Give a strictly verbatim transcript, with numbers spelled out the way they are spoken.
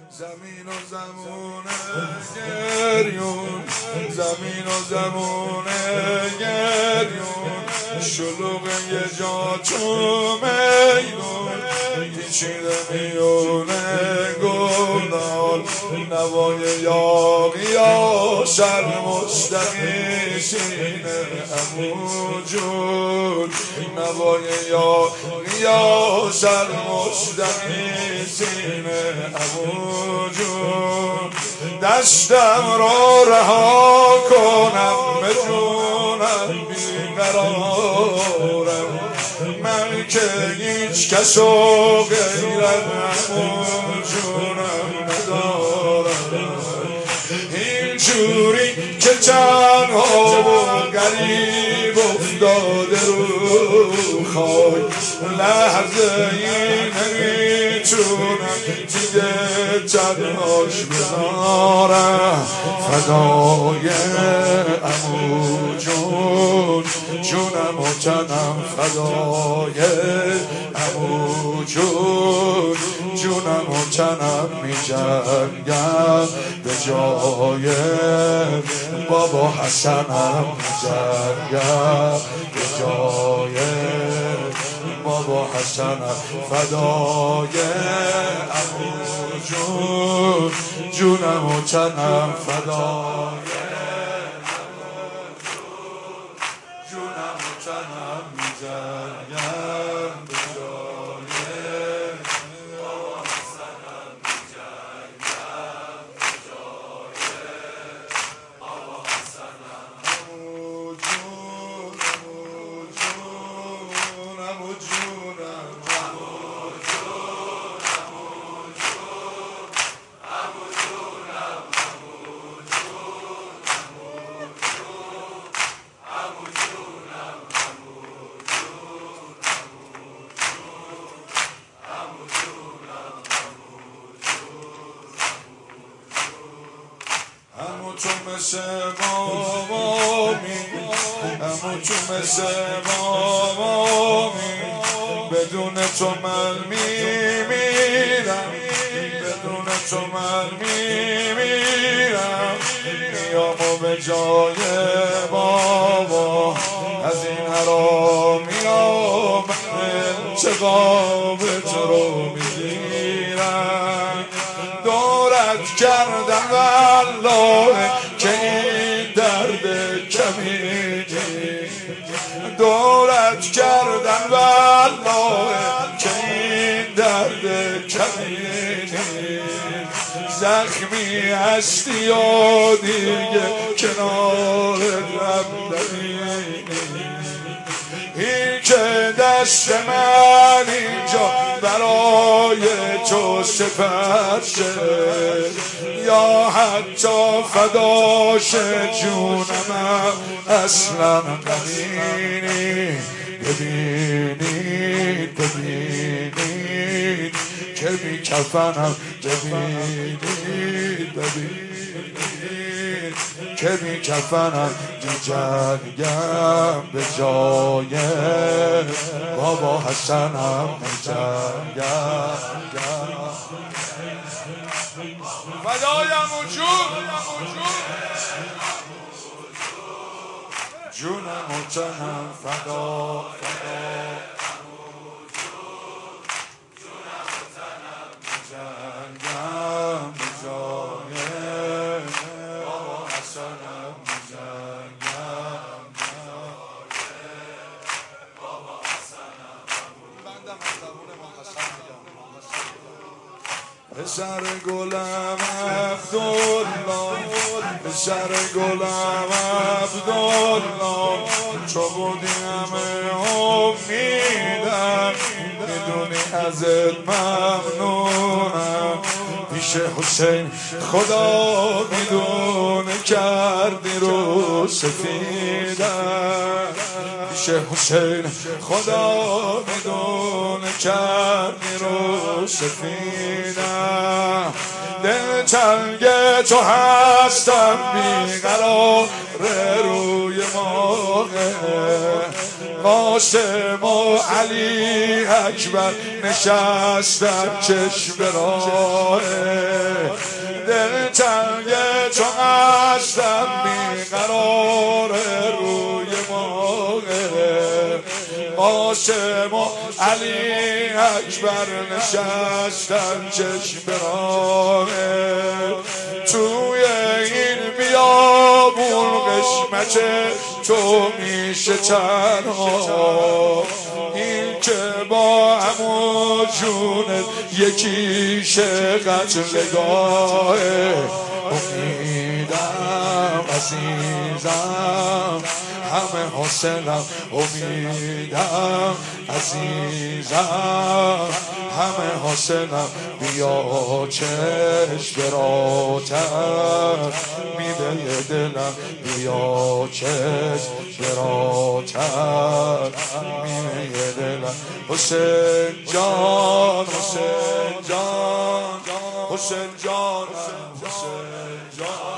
زمین و زمون گریون، زمین و زمون گریون، شلوغ یه جا تو میدون، پیچیده میونه گلدان، نوای یاقی یا شر مشتقی سینه عمو جون، نوای یاقی یا شر مشتقی سینه عمو جون. دشتم را رها کنم به جونم بیقرارم، من که هیچ کسو غیر از عمو جونم ندارم، اینجوری که تنها و غریب افتاده رو خاک، لحظه ای نمیتونم دیگه تنهاش بذارم. فدای عمو جون، جونم و تنم فدای عمو جون، جونم و تنم میجنگم به جای بابا حسنم، میجنگم به جای بابا حسنم. فدای عمو جون، جونم و تنم فدای عمو جون، جونم و تنم میجنگم به جای بابا حسنم، میجنگم به جای بابا حسنم. عمو جون، عمو جون، عمو جونم، عمو جون، عمو جون، عمو جونم، عمو جون، عمو جونم، عمو جون، عمو جونم، عمو تو مثل بابامی، عمو تو مثل بابامی، بدون تو من میمیرم، بدون تو من میمیرم، میامو به جای بابا از این حرامی‌ها من انتقام تو رو میگیرم. دورت کردم والله که این درد کمینی، دورت کردم والله که این درد کمینی، زخمی هستی و دیگه کنارت نمی‌بینی، این که دست من اینجا برای تو سپر شه، یا حتی فداش جونم اصلا نبینی. ببینید ببینید که بی کفنم، ببینید ببینید که بی کفنم میجنگم به جای بابا حسنم، میجنگم فدای عمو جون، جونم و تنم فدا فدا میجنگم به جای بابا حسنم، میجنگم بابا حسنم. بندم از زبون ما حسن میگم، پسر گلم عبدالله، پسر گلم عبدالله، تو بودی همه امیدم، میدونی ازت ممنونم، پیش حسین خدا میدونه کردی رو سفیدم، پیش حسین خدا میدونه کردی رو سفیدم. دل تنگ تو هستم بیقرار روی ماغه، قاسم و علی اکبر نشستم چشم راه، قاسم و علی اکبر نشستن چشم برانه توی این بیابون قسمت تو میشه تنها این که با همون جونت یکیشه قتلگاه امیدم عزیزم همه حسنم امیدم عزیزم همه حسنم بیا چشم براتر میده دلم بیا چشم براتر میده دلم حسین جان حسین جان حسین جان حسین جان